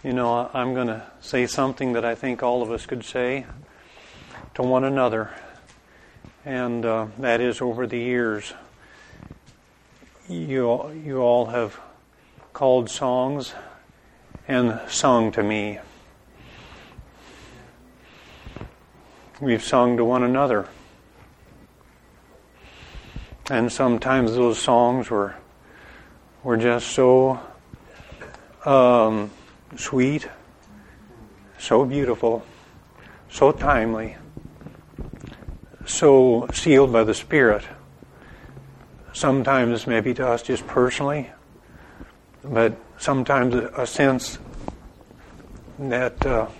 I'm going to say something that I think all of us could say to one another, and that is, over the years, you all have called songs and sung to me. We've sung to one another, and sometimes those songs were just so sweet, so beautiful, so timely, so sealed by the Spirit. Sometimes maybe to us just personally, but sometimes a sense that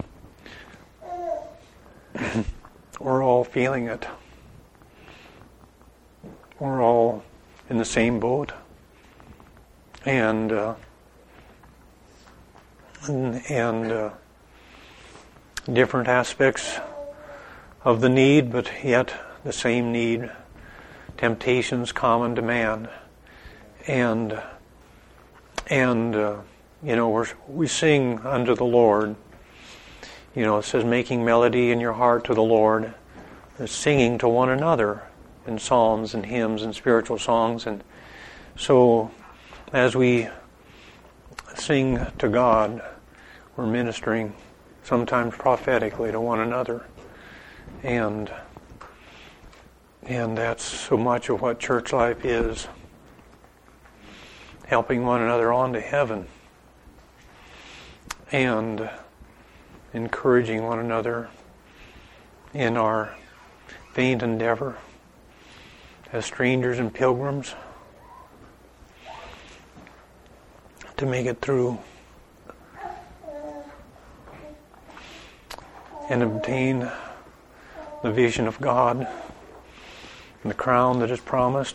we're all feeling it. We're all in the same boat. And different aspects of the need, but yet the same need. Temptations common to man. And we sing unto the Lord. It says, making melody in your heart to the Lord. Singing to one another in psalms and hymns and spiritual songs. And so as we sing to God, we're ministering sometimes prophetically to one another. And that's so much of what church life is. Helping one another on to heaven. And encouraging one another in our faint endeavor as strangers and pilgrims to make it through and obtain the vision of God and the crown that is promised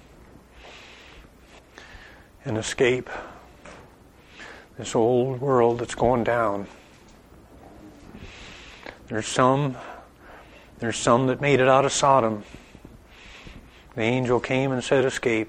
and escape this old world that's going down. There's some that made it out of Sodom. The angel came and said, escape.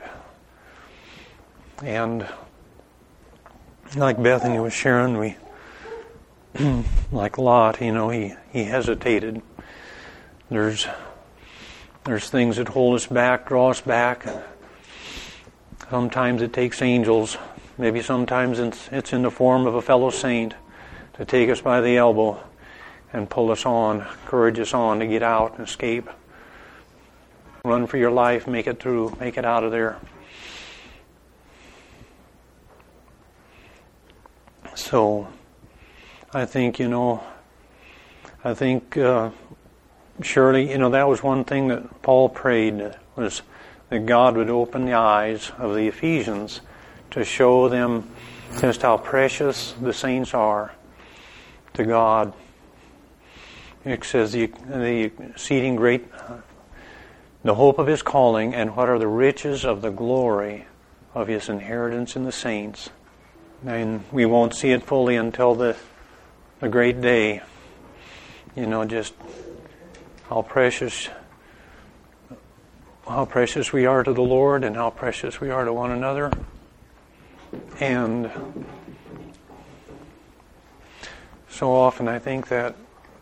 And like Bethany was sharing, we, like Lot, he hesitated. There's things that hold us back, draw us back. Sometimes it takes angels. Maybe sometimes it's in the form of a fellow saint to take us by the elbow and pull us on, encourage us on to get out and escape. Run for your life, make it through, make it out of there. So, I think, surely, that was one thing that Paul prayed, was that God would open the eyes of the Ephesians to show them just how precious the saints are to God. It says the exceeding great, the hope of His calling, and what are the riches of the glory of His inheritance in the saints. And we won't see it fully until the great day. Just how precious we are to the Lord and how precious we are to one another. And so often I think that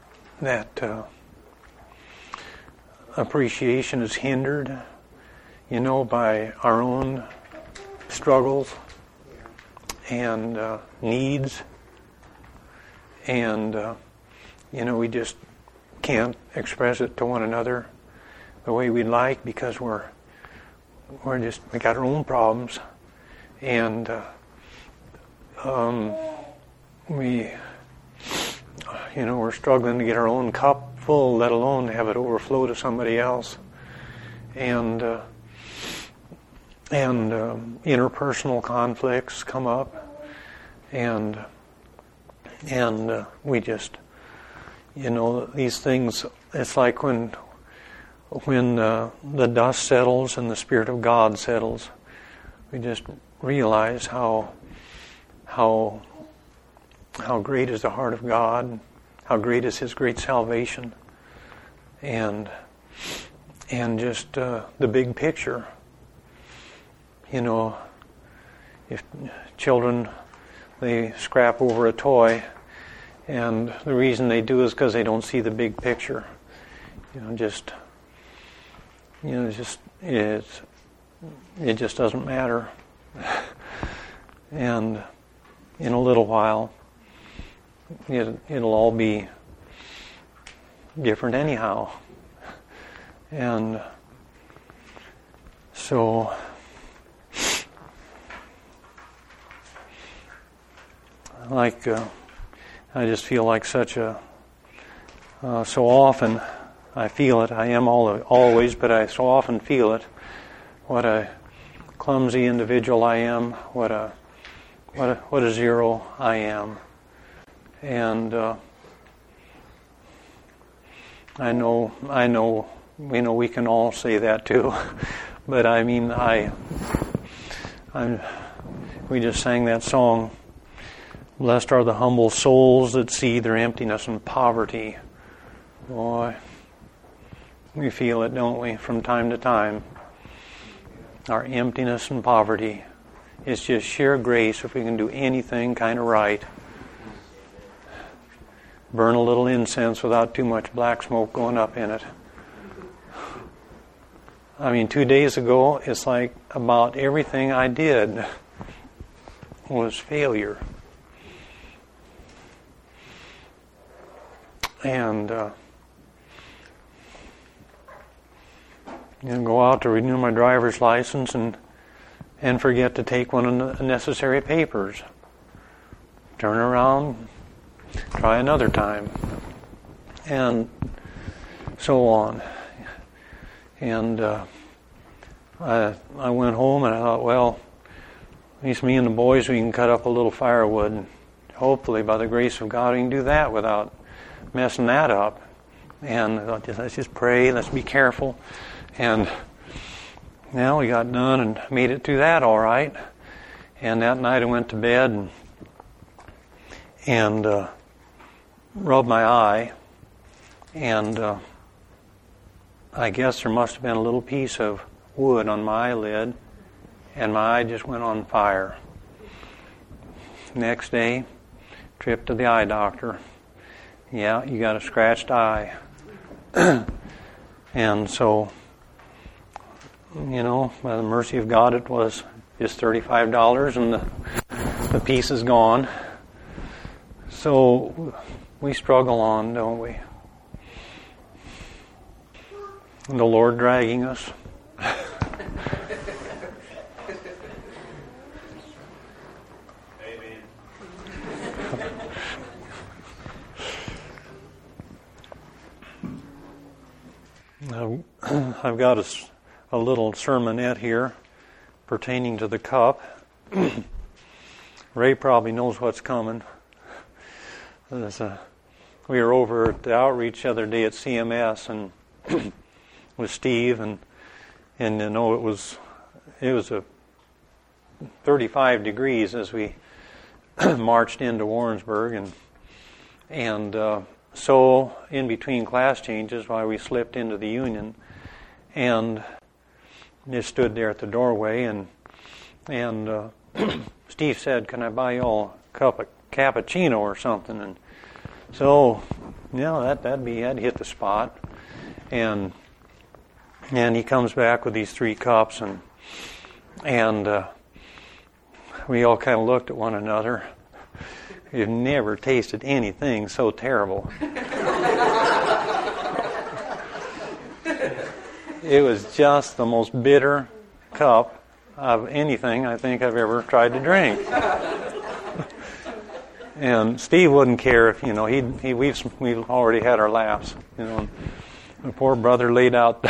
appreciation is hindered, by our own struggles and needs. And, we just can't express it to one another the way we'd like because we got our own problems. And we're struggling to get our own cup full, let alone have it overflow to somebody else. And interpersonal conflicts come up, and we just, these things. It's like when the dust settles and the Spirit of God settles, we just realize how great is the heart of God, how great is His great salvation, and just the big picture. If children they scrap over a toy, and the reason they do is because they don't see the big picture. It just doesn't matter. And in a little while, it'll all be different anyhow. And so I just feel like such a so often I feel it. I am always, but I so often feel it. What a clumsy individual I am. What a zero I am. And I know. We can all say that too. But I mean, we just sang that song. Blessed are the humble souls that see their emptiness and poverty. Boy, we feel it, don't we, from time to time. Our emptiness and poverty. It's just sheer grace if we can do anything kind of right. Burn a little incense without too much black smoke going up in it. I mean, 2 days ago, it's like about everything I did was failure. And go out to renew my driver's license and forget to take one of the necessary papers. Turn around, try another time, and so on. And I went home and I thought, well, at least me and the boys, we can cut up a little firewood. And hopefully, by the grace of God, we can do that without messing that up. And I thought, let's just pray, let's be careful. And now we got done and made it through that all right. And that night I went to bed and rubbed my eye. And I guess there must have been a little piece of wood on my eyelid. And my eye just went on fire. Next day, trip to the eye doctor. Yeah, you got a scratched eye. And so, by the mercy of God, it was just $35 and the piece is gone. So we struggle on, don't we? And the Lord dragging us. I've got a little sermonette here pertaining to the cup. Ray probably knows what's coming. We were over at the outreach the other day at CMS and with Steve and it was a 35 degrees as we marched into Warrensburg and so in between class changes while we slipped into the Union and just stood there at the doorway and Steve said, "Can I buy you all a cup of cappuccino or something?" And so, that'd hit the spot. And he comes back with these 3 cups and we all kind of looked at one another. You've never tasted anything so terrible. It was just the most bitter cup of anything I think I've ever tried to drink. And Steve wouldn't care if, we've already had our laughs. The poor brother laid out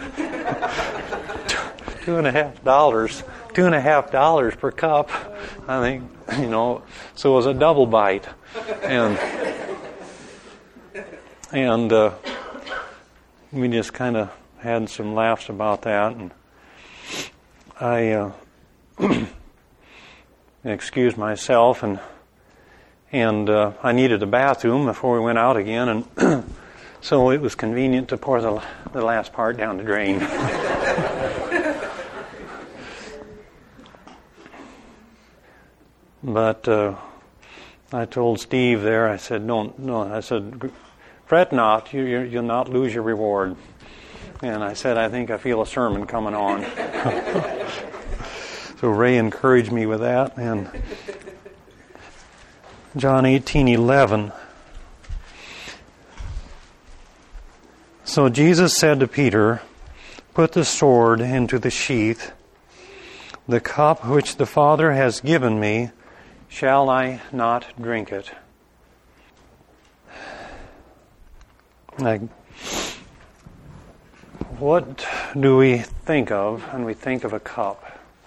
$2.50 per cup, I think, so it was a double bite. And we just kind of had some laughs about that, and I excused myself, and I needed a bathroom before we went out again, and so it was convenient to pour the last part down the drain. But I told Steve there, I said, no, I said, fret not, you'll not lose your reward. And I said, I think I feel a sermon coming on. So Ray encouraged me with that. And John 18:11. So Jesus said to Peter, put the sword into the sheath. The cup which the Father has given me, shall I not drink it? What do we think of when we think of a cup?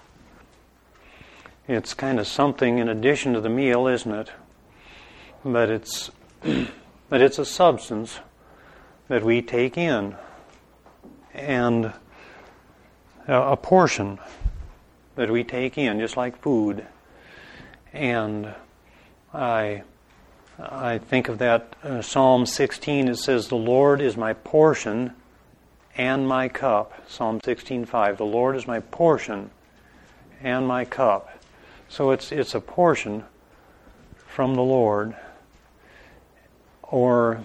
It's kind of something in addition to the meal, isn't it? But it's a substance that we take in, and a portion that we take in, just like food. And I think of that Psalm 16. It says, "The Lord is my portion and my cup." Psalm 16:5. The Lord is my portion and my cup. So it's a portion from the Lord, or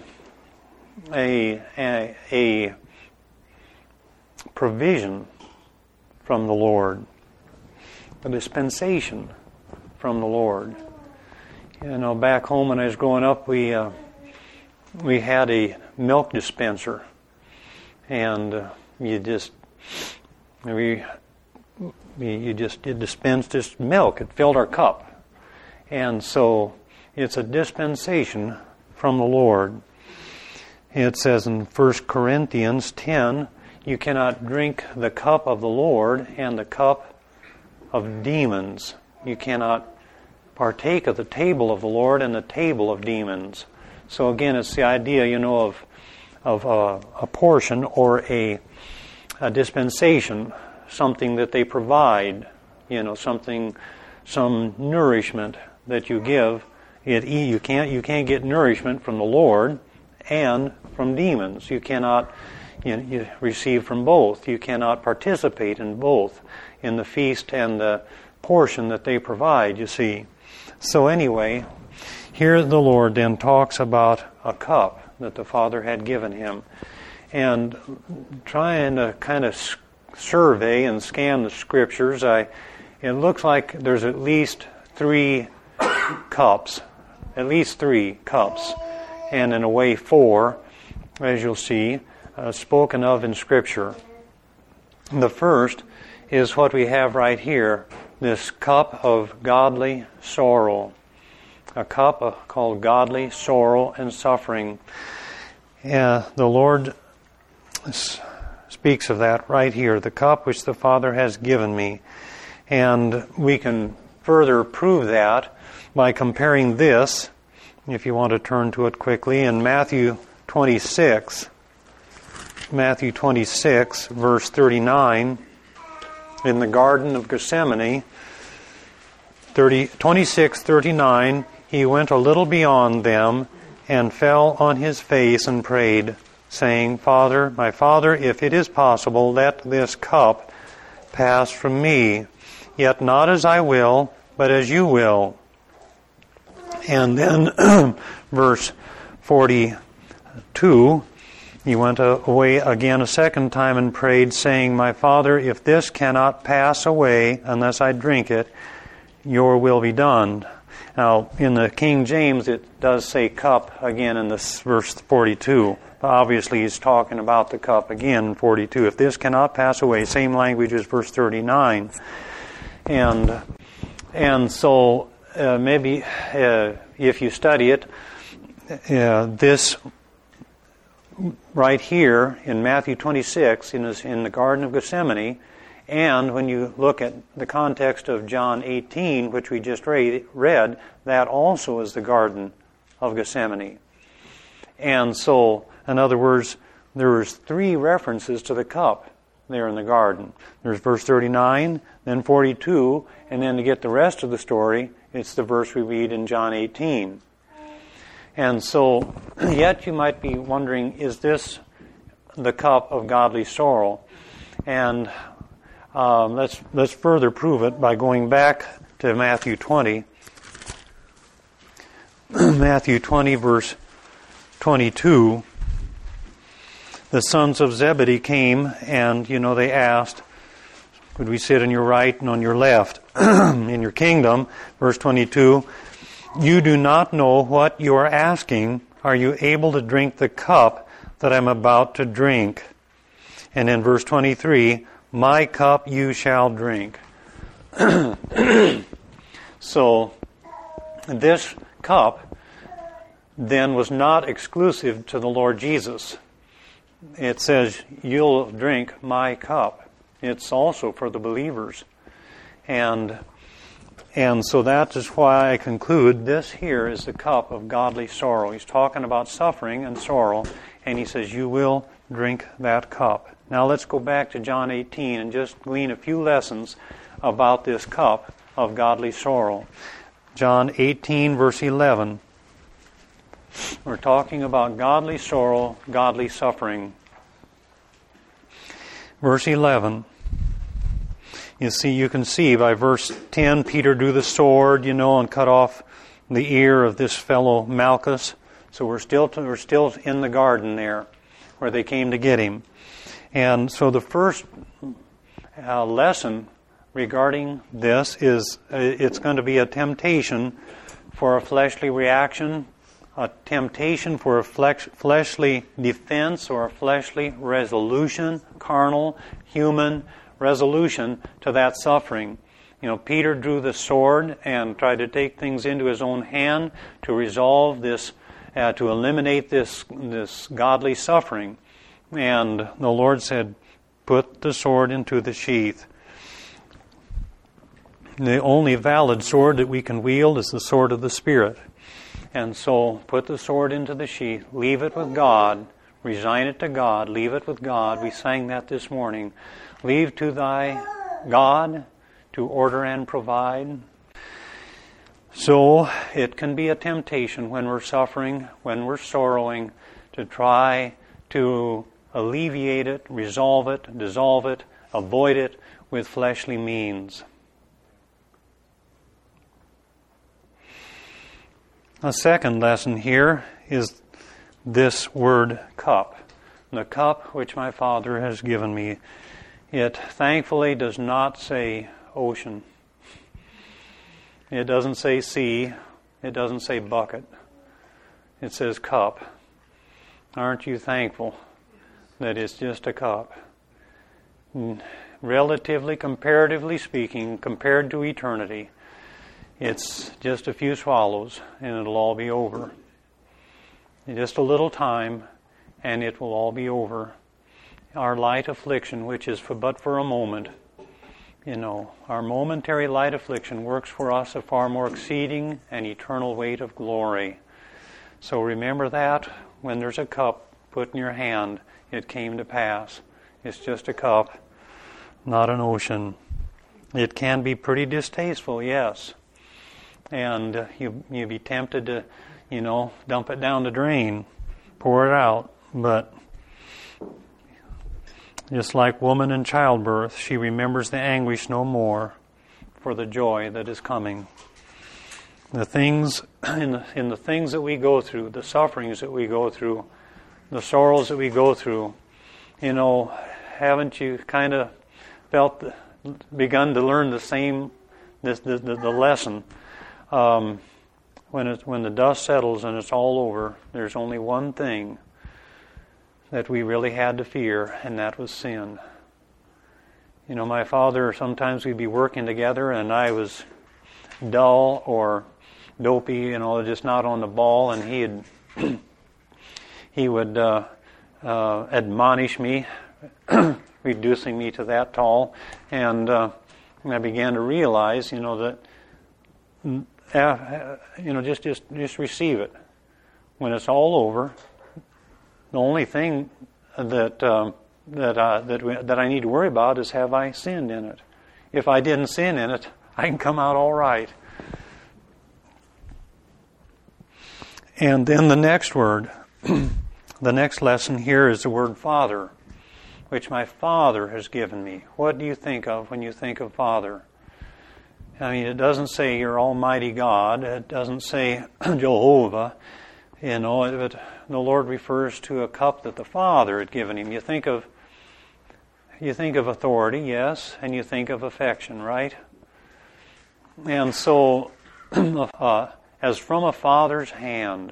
a provision from the Lord, a dispensation from the Lord. You know, back home when I was growing up, we had a milk dispenser, and you just dispensed just milk. It filled our cup, and so it's a dispensation from the Lord. It says in 1 Corinthians 10, you cannot drink the cup of the Lord and the cup of demons. You cannot partake of the table of the Lord and the table of demons. So again, it's the idea, of a portion or a dispensation, something that they provide, some nourishment that you give. You can't get nourishment from the Lord and from demons. You cannot you receive from both. You cannot participate in both, in the feast and the portion that they provide, you see. So anyway, here the Lord then talks about a cup that the Father had given him. And trying to kind of survey and scan the Scriptures, it looks like there's at least 3 cups. At least 3 cups. And in a way 4, as you'll see, spoken of in Scripture. The first is what we have right here, this cup of godly sorrow. A cup called godly sorrow and suffering. The Lord speaks of that right here, the cup which the Father has given me. And we can further prove that by comparing this, if you want to turn to it quickly, in Matthew 26, verse 39, in the Garden of Gethsemane, 26:39, he went a little beyond them and fell on his face and prayed, saying, My Father, if it is possible, let this cup pass from me, yet not as I will, but as you will. And then verse 42, he went away again a second time and prayed, saying, My Father, if this cannot pass away unless I drink it, your will be done. Now, in the King James, it does say cup again in this verse 42. Obviously, he's talking about the cup again in 42. If this cannot pass away, same language as verse 39. And so maybe if you study it, this right here in Matthew 26 in the Garden of Gethsemane, and when you look at the context of John 18, which we just read, that also is the Garden of Gethsemane. And so, in other words, there's 3 references to the cup there in the garden. There's verse 39, then 42, and then to get the rest of the story, it's the verse we read in John 18. And so, yet you might be wondering, is this the cup of godly sorrow? And let's further prove it by going back to Matthew 20. Matthew 20, verse 22, the sons of Zebedee came and, they asked, could we sit on your right and on your left in your kingdom? Verse 22, you do not know what you are asking. Are you able to drink the cup that I'm about to drink? And in verse 23, my cup you shall drink. So, this cup then was not exclusive to the Lord Jesus. It says, you'll drink my cup. It's also for the believers. And so that is why I conclude this here is the cup of godly sorrow. He's talking about suffering and sorrow, and he says, you will drink that cup. Now let's go back to John 18 and just glean a few lessons about this cup of godly sorrow. John 18, verse 11. We're talking about godly sorrow, godly suffering. Verse 11. You can see by verse 10, Peter drew the sword, and cut off the ear of this fellow Malchus. So we're still in the garden there, where they came to get him. And so the first lesson regarding this is it's going to be a temptation for a fleshly reaction, a temptation for a fleshly defense or a fleshly resolution, carnal, human resolution to that suffering. Peter drew the sword and tried to take things into his own hand to resolve this, to eliminate this godly suffering. And the Lord said, put the sword into the sheath. The only valid sword that we can wield is the sword of the Spirit. And so put the sword into the sheath, leave it with God, resign it to God, leave it with God. We sang that this morning. Leave to thy God to order and provide. So it can be a temptation when we're suffering, when we're sorrowing, to try to alleviate it, resolve it, dissolve it, avoid it with fleshly means. A second lesson here is this word cup. The cup which my Father has given me. It thankfully does not say ocean. It doesn't say sea. It doesn't say bucket. It says cup. Aren't you thankful that it's just a cup? Relatively, comparatively speaking, compared to eternity, it's just a few swallows and it'll all be over. Just a little time and it will all be over. Our light affliction, which is but for a moment, our momentary light affliction works for us a far more exceeding and eternal weight of glory. So remember that when there's a cup put in your hand, it came to pass. It's just a cup, not an ocean. It can be pretty distasteful, yes. And you'd be tempted to, dump it down the drain, pour it out. But just like woman in childbirth, she remembers the anguish no more for the joy that is coming. The things in the things that we go through, the sufferings that we go through, the sorrows that we go through, haven't you kind of begun to learn the same, the lesson? When the dust settles and it's all over, there's only one thing that we really had to fear, and that was sin. My father, sometimes we'd be working together and I was dull or dopey, just not on the ball, and he would admonish me, reducing me to that tall, and I began to realize, that just receive it. When it's all over, the only thing that I need to worry about is, have I sinned in it? If I didn't sin in it, I can come out all right. And then the next word, the next lesson here is the word Father, which my Father has given me. What do you think of when you think of Father? I mean, it doesn't say your Almighty God. It doesn't say Jehovah. But the Lord refers to a cup that the Father had given him. You think of authority, yes, and you think of affection, right? And so, as from a Father's hand,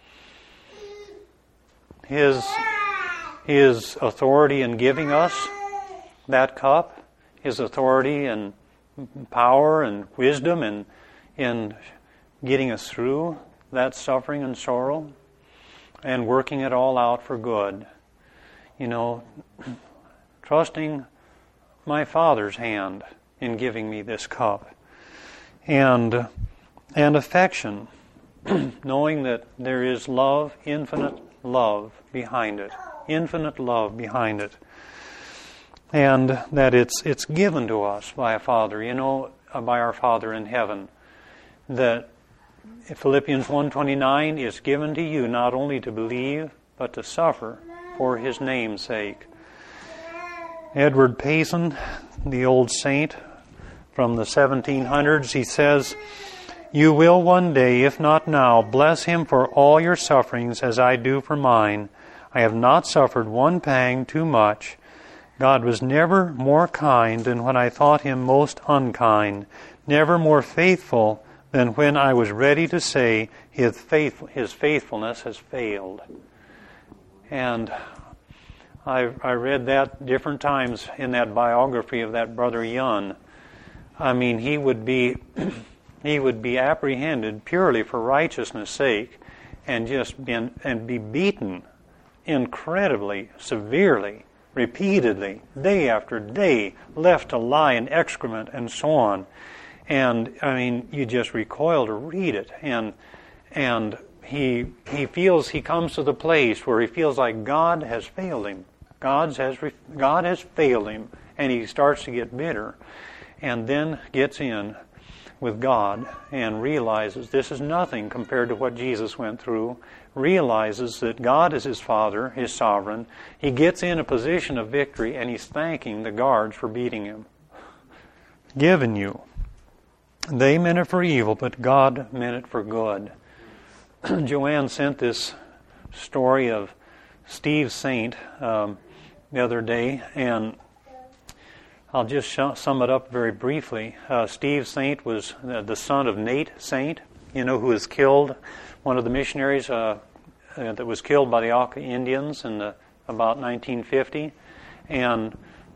His authority in giving us that cup, His authority and power and wisdom in getting us through that suffering and sorrow and working it all out for good. Trusting my Father's hand in giving me this cup. And affection, knowing that there is love, infinite love behind it. Infinite love behind it. And that it's given to us by a Father, by our Father in heaven. That Philippians 1:29 is given to you not only to believe, but to suffer for His name's sake. Edward Payson, the old saint from the 1700s, he says, "You will one day, if not now, bless Him for all your sufferings as I do for mine. I have not suffered one pang too much. God was never more kind than when I thought Him most unkind, never more faithful than when I was ready to say His faithfulness has failed." And I read that different times in that biography of that Brother Yun. I mean, he would be apprehended purely for righteousness' sake, and be beaten incredibly severely, repeatedly, day after day, left to lie in excrement and so on. And I mean, you just recoil to read it, and he comes to the place where he feels like God has failed him. God has failed him, and he starts to get bitter, and then gets in with God and realizes this is nothing compared to what Jesus went through, realizes that God is his Father, his sovereign. He gets in a position of victory, and he's thanking the guards for beating him. Given you. They meant it for evil, but God meant it for good. Joanne sent this story of Steve Saint the other day, and I'll just sum it up very briefly. Steve Saint was the son of Nate Saint, who was killed, one of the missionaries that was killed by the Auca Indians in about 1950. And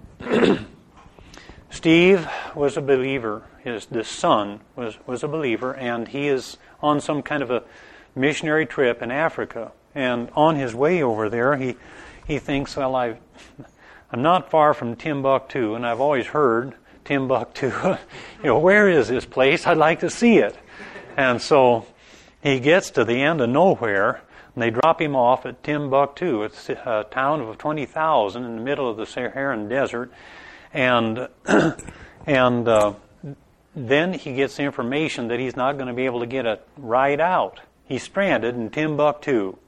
Steve was a believer. This son was a believer, and he is on some kind of a missionary trip in Africa. And on his way over there, he thinks, well, I'm not far from Timbuktu, and I've always heard Timbuktu. Where is this place? I'd like to see it. And so he gets to the end of nowhere, and they drop him off at Timbuktu. It's a town of 20,000 in the middle of the Saharan desert. And then he gets the information that he's not going to be able to get a ride out. He's stranded in Timbuktu.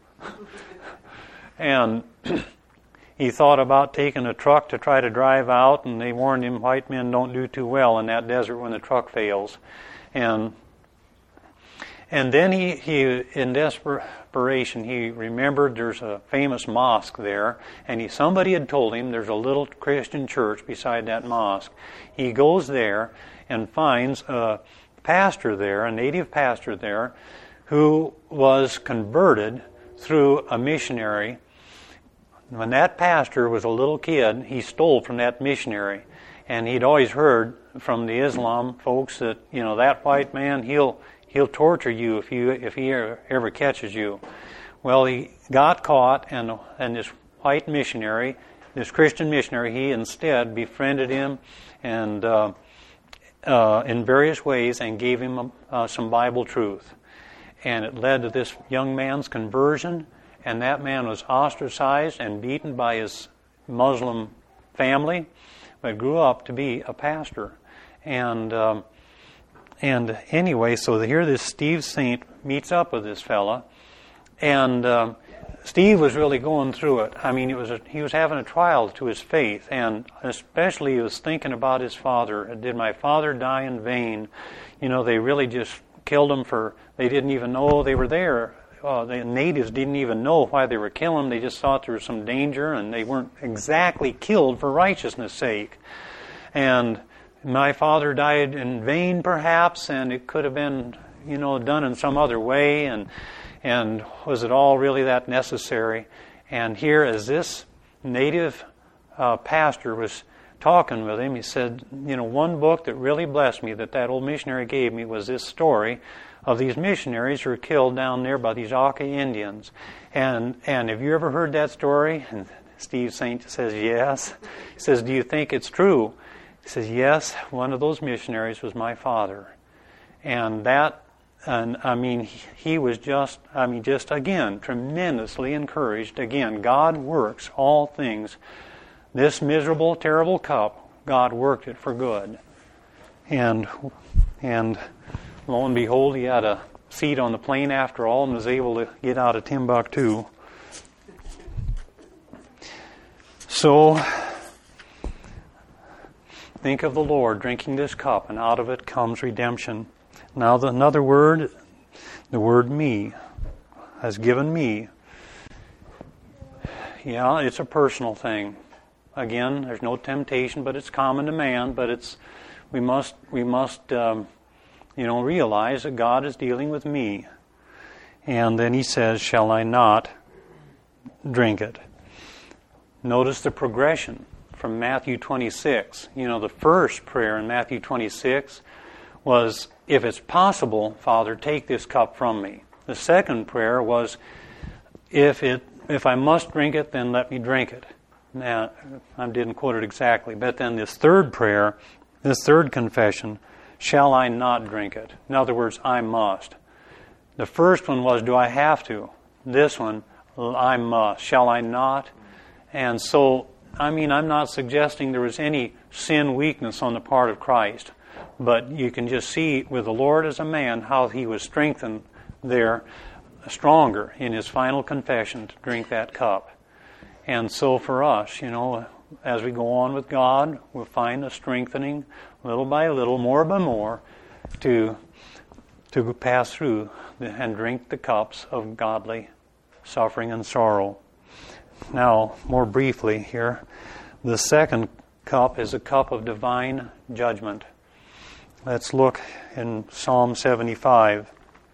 And he thought about taking a truck to try to drive out, and they warned him white men don't do too well in that desert when the truck fails. And then he in desperation, he remembered there's a famous mosque there, and somebody had told him there's a little Christian church beside that mosque. He goes there and finds a pastor there, a native pastor there, who was converted through a missionary. When that pastor was a little kid, he stole from that missionary. And he'd always heard from the Islam folks that, that white man, he'll torture you if he ever catches you. Well, he got caught, and this white missionary, this Christian missionary, he instead befriended him and in various ways and gave him some Bible truth. And it led to this young man's conversion. And that man was ostracized and beaten by his Muslim family, but grew up to be a pastor. And anyway, so here this Steve Saint meets up with this fella, and Steve was really going through it. I mean, he was having a trial to his faith, and especially he was thinking about his father. Did my father die in vain? You know, they really just killed him they didn't even know they were there. The natives didn't even know why they were killing him. They just thought there was some danger, and they weren't exactly killed for righteousness' sake. And my father died in vain, perhaps, and it could have been, done in some other way, and was it all really that necessary? And here, as this native pastor was talking with him, he said, one book that really blessed me that old missionary gave me was this story of these missionaries who were killed down there by these Auca Indians. And have you ever heard that story? And Steve Saint says, yes. He says, do you think it's true? He says, yes, one of those missionaries was my father. And he was just again, tremendously encouraged. Again, God works all things. This miserable, terrible cup, God worked it for good. And lo and behold, he had a seat on the plane after all and was able to get out of Timbuktu. So, think of the Lord drinking this cup, and out of it comes redemption. Now another word, the word me, has given me. Yeah, it's a personal thing. Again, there's no temptation, but it's common to man. But we must realize that God is dealing with me. And then he says, shall I not drink it? Notice the progression from Matthew 26. The first prayer in Matthew 26 was, if it's possible, Father, take this cup from me. The second prayer was, if I must drink it, then let me drink it. Now, I didn't quote it exactly, but then this third prayer, this third confession, shall I not drink it? In other words, I must. The first one was, do I have to? This one, I must. Shall I not? And so, I'm not suggesting there was any sin weakness on the part of Christ, but you can just see with the Lord as a man how he was strengthened there, stronger in his final confession to drink that cup. And so for us, as we go on with God, we'll find a strengthening little by little, more by more, to pass through and drink the cups of godly suffering and sorrow. Now, more briefly here, the second cup is a cup of divine judgment. Let's look in Psalm 75.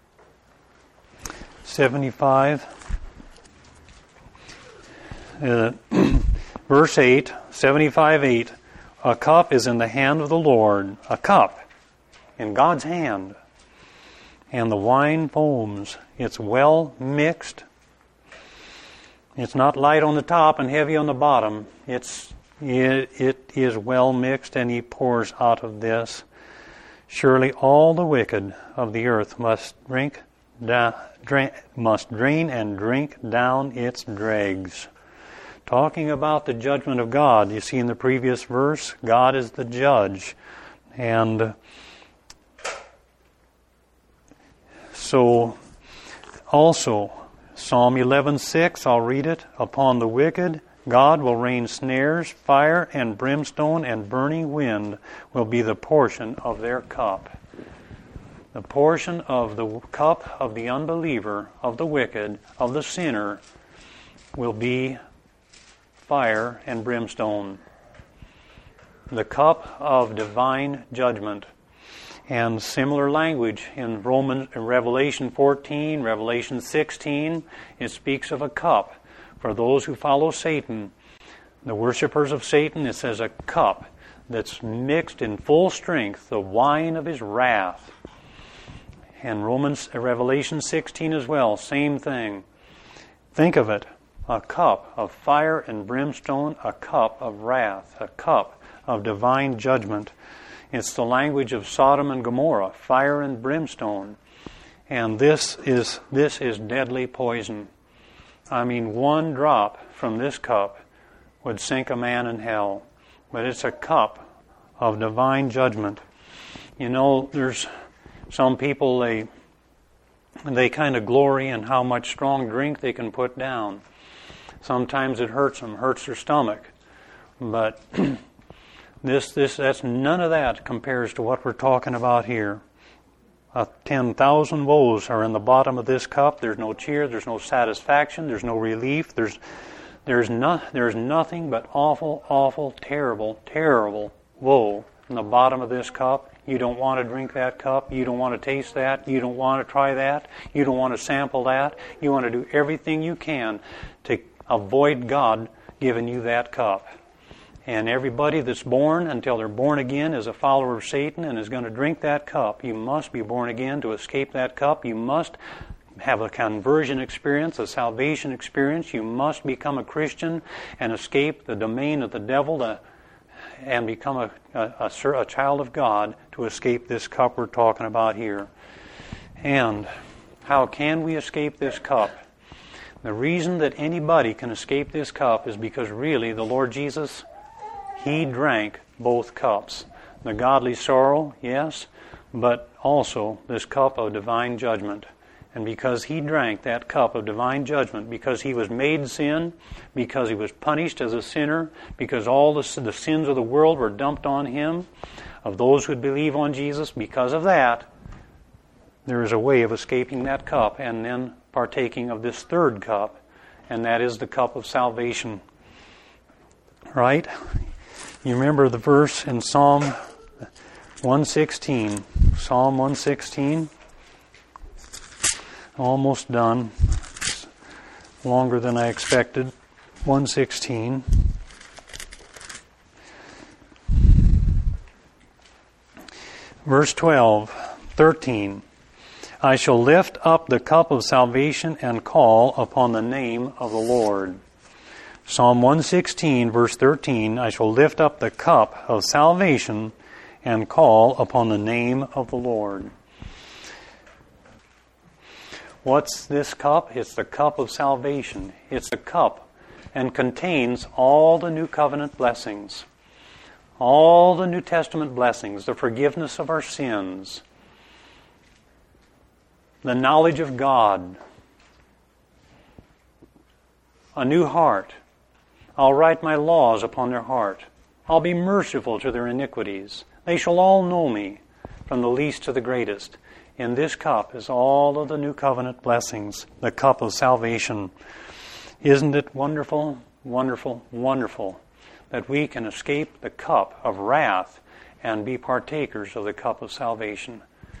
75, verse 8, 75:8. A cup is in the hand of the Lord, a cup in God's hand, and the wine foams. It's well mixed. It's not light on the top and heavy on the bottom. It is well mixed, and he pours out of this. Surely all the wicked of the earth must drain and drink down its dregs. Talking about the judgment of God, you see in the previous verse, God is the judge. And so, also, Psalm 11:6, I'll read it. Upon the wicked, God will rain snares, fire and brimstone and burning wind will be the portion of their cup. The portion of the cup of the unbeliever, of the wicked, of the sinner, will be fire and brimstone. The cup of divine judgment. And similar language in Revelation 14, Revelation 16, it speaks of a cup. For those who follow Satan, the worshippers of Satan, it says a cup that's mixed in full strength, the wine of his wrath. And Revelation 16 as well, same thing. Think of it, a cup of fire and brimstone, a cup of wrath, a cup of divine judgment. It's the language of Sodom and Gomorrah, fire and brimstone. And this is deadly poison. One drop from this cup would sink a man in hell. But it's a cup of divine judgment. There's some people, they kind of glory in how much strong drink they can put down. Sometimes it hurts them, hurts their stomach. But that's none of that compares to what we're talking about here. 10,000 woes are in the bottom of this cup. There's no cheer, there's no satisfaction, there's no relief, there's nothing but awful, terrible woe in the bottom of this cup. You don't want to drink that cup. You don't want to taste that. You don't want to try that. You don't want to sample that. You want to do everything you can to avoid God giving you that cup. And everybody that's born until they're born again is a follower of Satan and is going to drink that cup. You must be born again to escape that cup. You must have a conversion experience, a salvation experience. You must become a Christian and escape the domain of the devil and become a child of God to escape this cup we're talking about here. And how can we escape this cup? The reason that anybody can escape this cup is because really the Lord Jesus, He drank both cups. The godly sorrow, yes, but also this cup of divine judgment. And because He drank that cup of divine judgment, because He was made sin, because He was punished as a sinner, because all the sins of the world were dumped on Him, of those who believe on Jesus, because of that, there is a way of escaping that cup and then partaking of this third cup, and that is the cup of salvation. Right? You remember the verse in Psalm 116. Psalm 116. Almost done. It's longer than I expected. 116. Verse 13. I shall lift up the cup of salvation and call upon the name of the Lord. Psalm 116, verse 13, I shall lift up the cup of salvation and call upon the name of the Lord. What's this cup? It's the cup of salvation. It's the cup and contains all the New Covenant blessings, all the New Testament blessings, the forgiveness of our sins, the knowledge of God, a new heart. I'll write my laws upon their heart. I'll be merciful to their iniquities. They shall all know me, from the least to the greatest. In this cup is all of the New Covenant blessings, the cup of salvation. Isn't it wonderful, wonderful, wonderful that we can escape the cup of wrath and be partakers of the cup of salvation?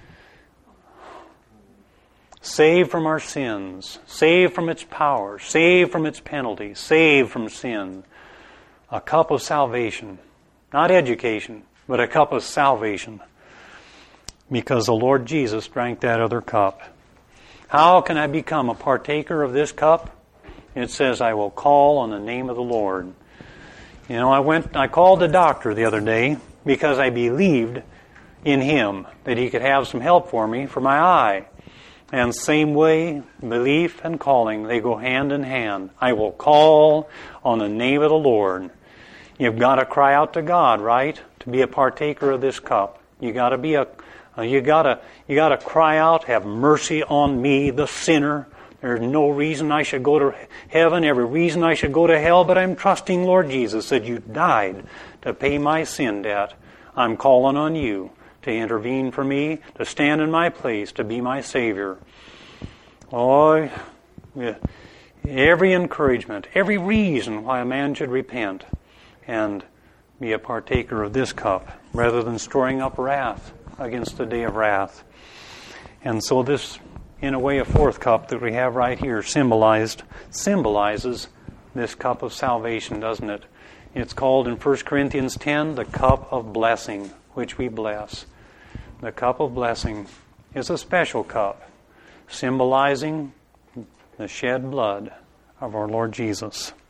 Saved from our sins, saved from its power, saved from its penalty, saved from sin. A cup of salvation. Not education, but a cup of salvation. Because the Lord Jesus drank that other cup. How can I become a partaker of this cup? It says, I will call on the name of the Lord. You know, I called the doctor the other day because I believed in him that he could have some help for me for my eye. And same way, belief and calling, they go hand in hand. I will call on the name of the Lord. You've got to cry out to God, right? To be a partaker of this cup. You got to cry out, have mercy on me, the sinner. There's no reason I should go to heaven, every reason I should go to hell, but I'm trusting, Lord Jesus, that you died to pay my sin debt. I'm calling on you to intervene for me, to stand in my place, to be my Savior. Oh, every encouragement, every reason why a man should repent and be a partaker of this cup, rather than storing up wrath against the day of wrath. And so this, in a way, a fourth cup that we have right here symbolizes this cup of salvation, doesn't it? It's called in 1 Corinthians 10 the cup of blessing, which we bless. The cup of blessing is a special cup, symbolizing the shed blood of our Lord Jesus.